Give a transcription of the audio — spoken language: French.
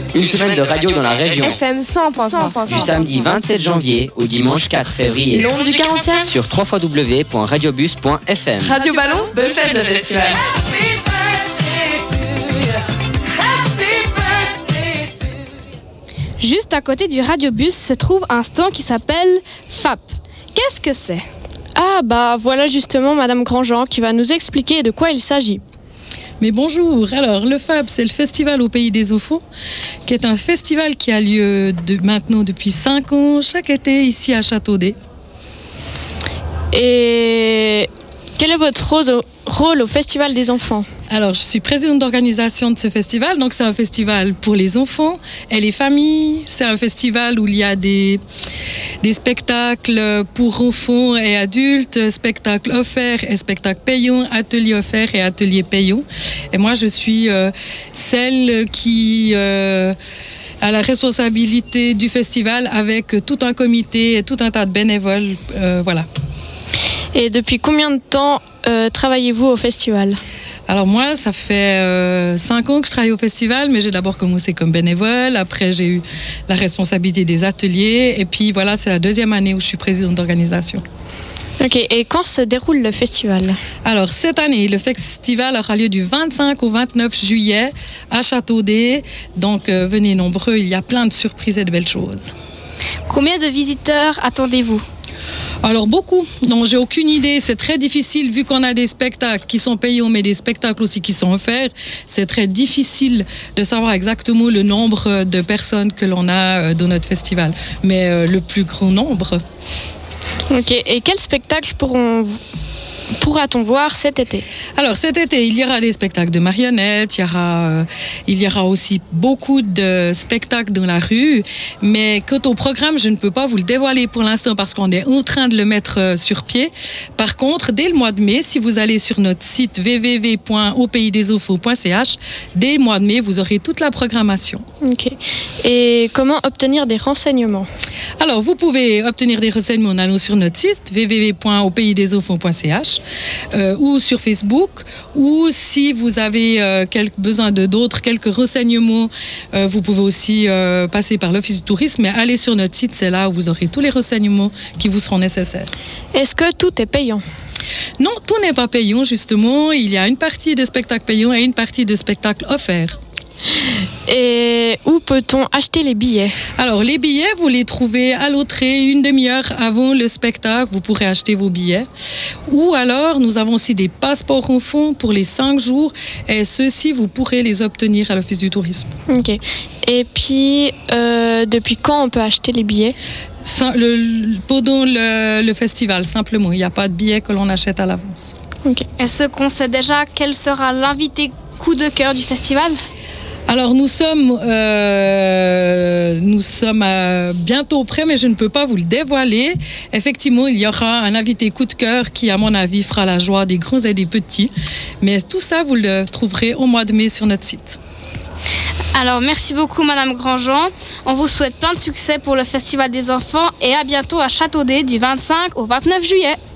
Une semaine de radio dans la région. FM 100.3. Du samedi 27 janvier au dimanche 4 février. Long du 40e. Sur www.radiobus.fm. Radio Ballon, bonne fête de festival. Juste à côté du radiobus se trouve un stand qui s'appelle FAP. Qu'est-ce que c'est ? Ah bah voilà justement Madame Grandjean qui va nous expliquer de quoi il s'agit. Mais bonjour, alors le FAB c'est le Festival au Pays des Eaux-Faux, qui est un festival qui a lieu maintenant depuis 5 ans, chaque été ici à Châteaudet. Et quel est votre rôle au Festival des enfants ? Alors je suis présidente d'organisation de ce festival, donc c'est un festival pour les enfants et les familles, c'est un festival où il y a des spectacles pour enfants et adultes, spectacles offerts et spectacles payants, ateliers offerts et ateliers payants. Et moi, je suis celle qui a la responsabilité du festival avec tout un comité et tout un tas de bénévoles. Voilà. Et depuis combien de temps travaillez-vous au festival ? Alors moi, ça fait 5 ans que je travaille au festival, mais j'ai d'abord commencé comme bénévole. Après, j'ai eu la responsabilité des ateliers. Et puis voilà, c'est la 2e année où je suis présidente d'organisation. Ok, et quand se déroule le festival ? Alors cette année, le festival aura lieu du 25 au 29 juillet à Châteaudet. Donc venez nombreux, il y a plein de surprises et de belles choses. Combien de visiteurs attendez-vous ? Alors beaucoup, non, j'ai aucune idée, c'est très difficile vu qu'on a des spectacles qui sont payants mais des spectacles aussi qui sont offerts, c'est très difficile de savoir exactement le nombre de personnes que l'on a dans notre festival, mais le plus grand nombre. Ok, et quel spectacle pourra-t-on voir cet été ? Alors cet été, il y aura des spectacles de marionnettes, il y aura aussi beaucoup de spectacles dans la rue, mais quant au programme, je ne peux pas vous le dévoiler pour l'instant parce qu'on est en train de le mettre sur pied. Par contre, dès le mois de mai, si vous allez sur notre site www.aupaysdeseaux.ch, dès le mois de mai, vous aurez toute la programmation. Ok, et comment obtenir des renseignements ? Alors, vous pouvez obtenir des renseignements en allant sur notre site www.aupaysdeseaux.ch ou sur Facebook, ou si vous avez besoin de quelques renseignements, vous pouvez aussi passer par l'Office du tourisme, mais allez sur notre site, c'est là où vous aurez tous les renseignements qui vous seront nécessaires. Est-ce que tout est payant ? Non, tout n'est pas payant justement, il y a une partie de spectacles payants et une partie de spectacles offerts. Et où peut-on acheter les billets ? Alors, les billets, vous les trouvez à l'entrée, une demi-heure avant le spectacle, vous pourrez acheter vos billets. Ou alors, nous avons aussi des passeports enfants pour les 5 jours, et ceux-ci, vous pourrez les obtenir à l'Office du tourisme. Ok. Et puis, depuis quand on peut acheter les billets ? Pendant le festival, simplement. Il n'y a pas de billets que l'on achète à l'avance. Ok. Est-ce qu'on sait déjà quel sera l'invité coup de cœur du festival ? Alors nous sommes bientôt prêts, mais je ne peux pas vous le dévoiler. Effectivement, il y aura un invité coup de cœur qui, à mon avis, fera la joie des grands et des petits. Mais tout ça, vous le trouverez au mois de mai sur notre site. Alors, merci beaucoup, Madame Grandjean. On vous souhaite plein de succès pour le Festival des enfants et à bientôt à Châteaudet du 25 au 29 juillet.